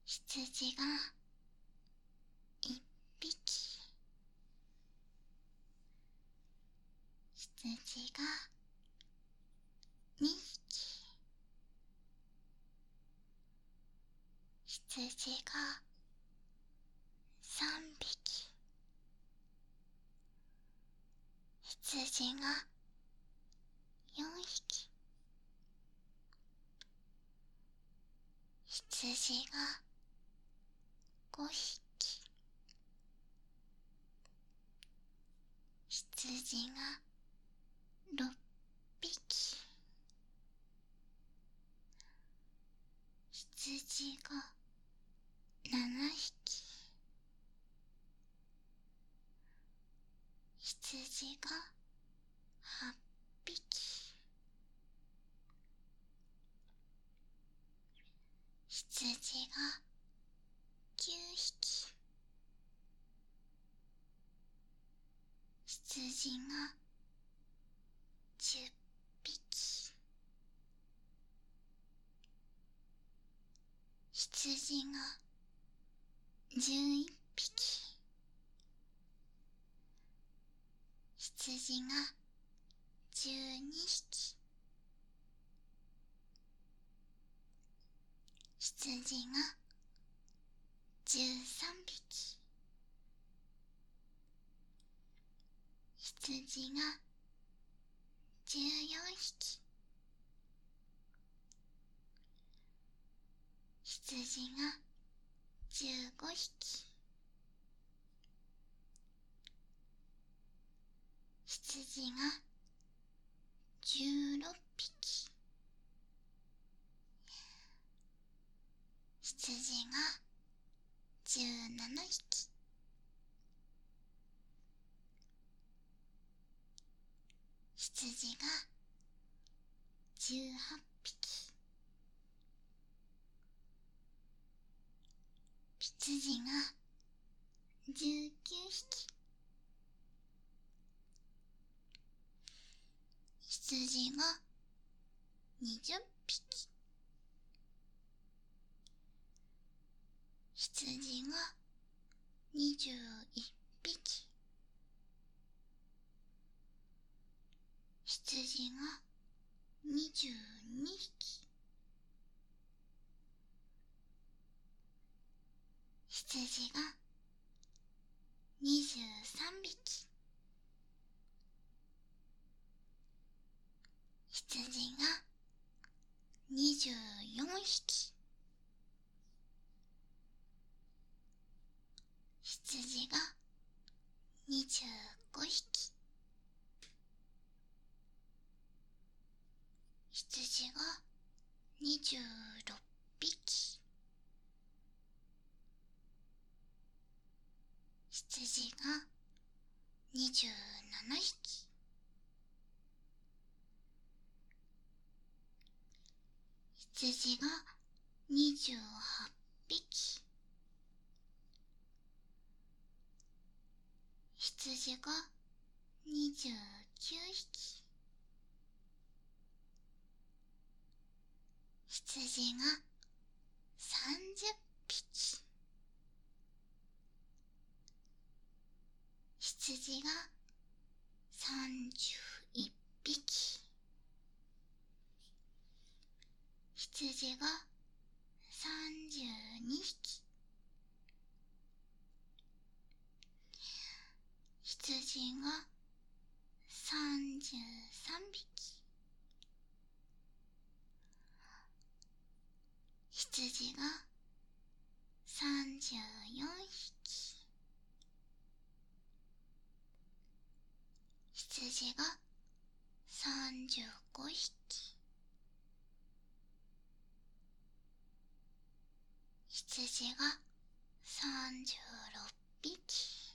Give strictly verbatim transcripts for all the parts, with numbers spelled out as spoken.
羊が一匹、羊が二匹、羊が三匹、羊が四匹、羊が五匹、羊が六匹、羊が七匹、羊が八匹、羊が九匹、羊が十匹、羊が十一匹、羊が十二匹、羊が十三匹、羊が十四匹、羊が十五匹、羊が十六匹、羊が十七匹、羊が十八匹、羊が十九匹、羊が二十匹、羊が二十一匹、羊が二十二匹、羊が二十三匹、羊が二十四匹、羊が二十五匹、羊が二十六匹、羊が二十七匹、羊が二十八匹、羊が二十九匹、羊が三十匹、羊が三十一匹、羊が三十二匹、羊が三十三匹、羊が三十四匹、羊が三十五匹、羊が三十六匹、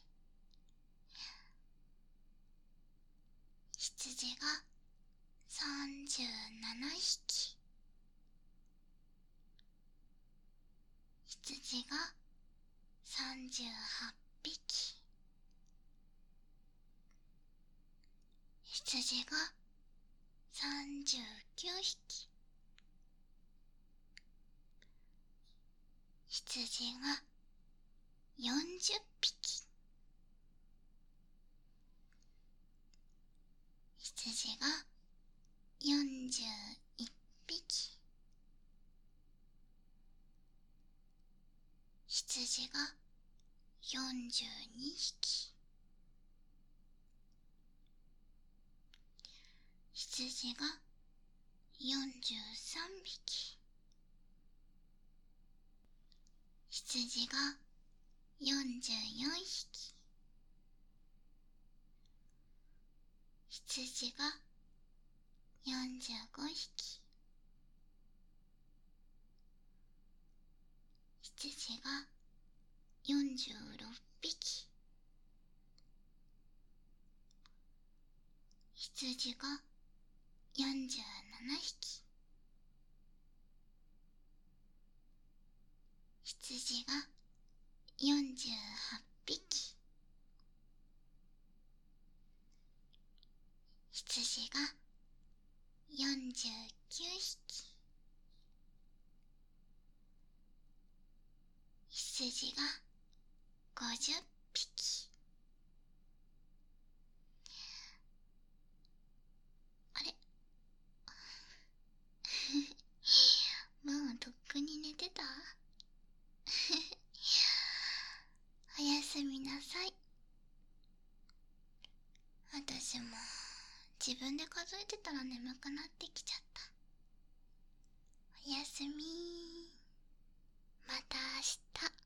羊が三十七匹、羊が三十八匹、羊が三十九匹、 羊がよんじゅっぴき、羊がよんじゅういっぴき、羊がよんじゅうにひき、羊がよんじゅうさんびき、羊がよんじゅうよんひき、羊がよんじゅうごひき、羊がよんじゅうろっぴき、羊がよんじゅうななひき、羊がよんじゅうはっぴき、羊がよんじゅうきゅうひき、羊がごじゅっぴき。あれもうとっくに寝てたおやすみなさい。私も自分で数えてたら眠くなってきちゃった。おやすみ、また明日。